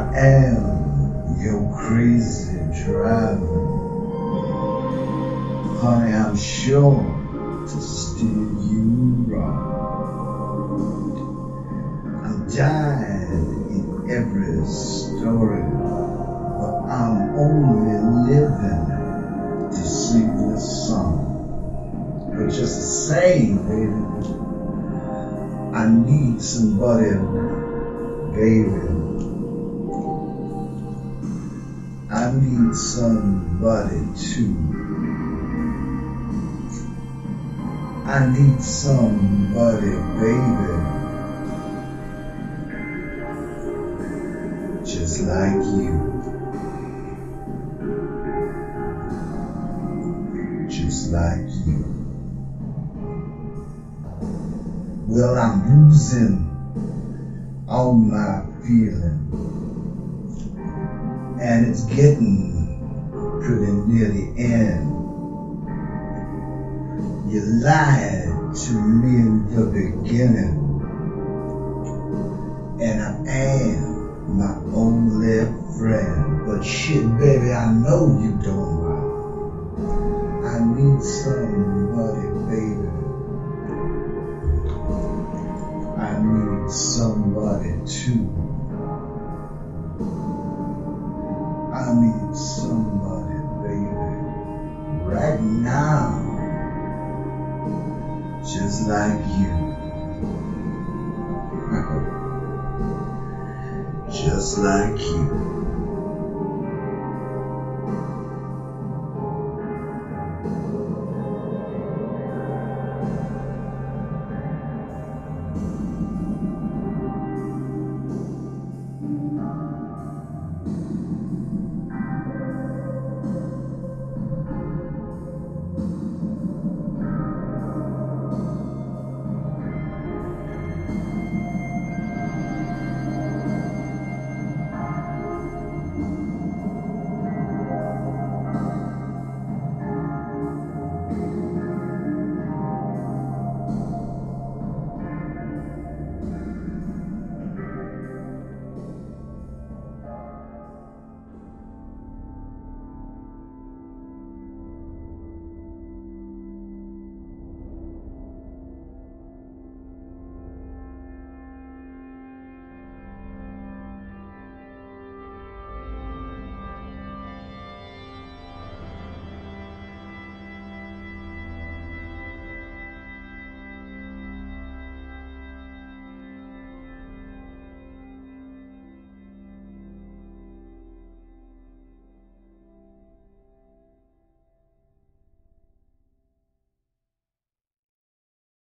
am your crazy driver. Honey, I'm sure to steer you wrong. I'm dying in every story, but I'm only living to sing this song. But just the same, baby, I need somebody, baby. I need somebody too. I need somebody, baby, just like you. Just like you. Well, I'm losing all my feeling, and it's getting pretty near the end. You lied to me in the beginning, and I am my only friend. But shit, baby, I know you don't lie. I need somebody, baby. I need somebody too. I need somebody, baby, right now, just like you. Just like you.